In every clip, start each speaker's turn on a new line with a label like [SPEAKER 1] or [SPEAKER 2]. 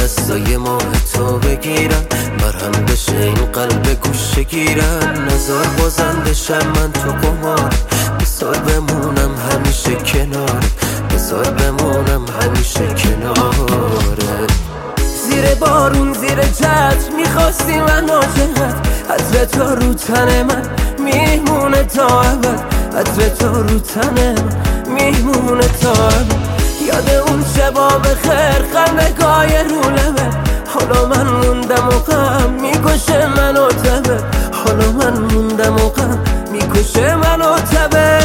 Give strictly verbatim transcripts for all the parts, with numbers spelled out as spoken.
[SPEAKER 1] دستای ماه تو بگیرم، مرهم بشه این قلب گوشه گیرم. نزار بازم بشم من تو قمار، بذار بمونم همیشه کنار، بذار بمونم همیشه کناره. زیر بارون زیر چتر میخواستی من عاشقت، عطر تو رو تن من میمونه تا ابد، عطر تو رو تن من میمونه تا ابد. یاد اون شبا بخیر خندگاه رو لبه، حالا من موندم و غم میکشه منو تبه، حالا من موندم و غم میکشه منو تبه.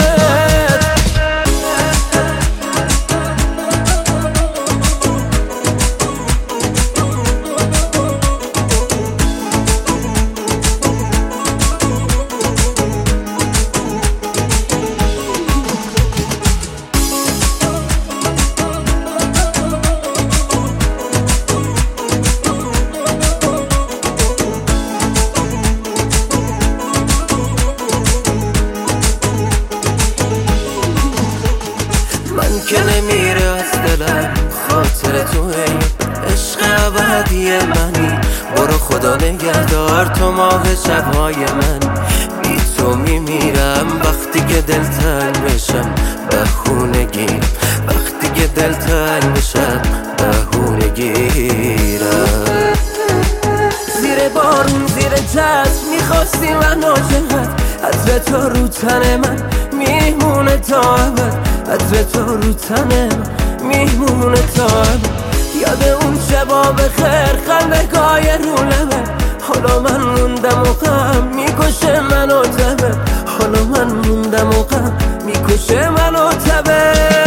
[SPEAKER 1] که نمیره از دلم خاطر تو، هی عشق ابدی منی. برو خدا نگهدار تو ماه شبهای من، بی تو میمیرم وقتی که دل تنگ بشم بهونه گیرم، وقتی که دل تنگ بشم بهونه گیرم. زیر بارون زیر چتر میخواستی من عاشقت، عطر تو رو تن من میمونه تا ابد، عطر تو رو تن من میمونه تا ابد. یاد اون شبا بخیر خندگاه رو لبه، حالا من موندم و غم میکشه منو تبه، حالا من موندم و غم میکشه منو تبه.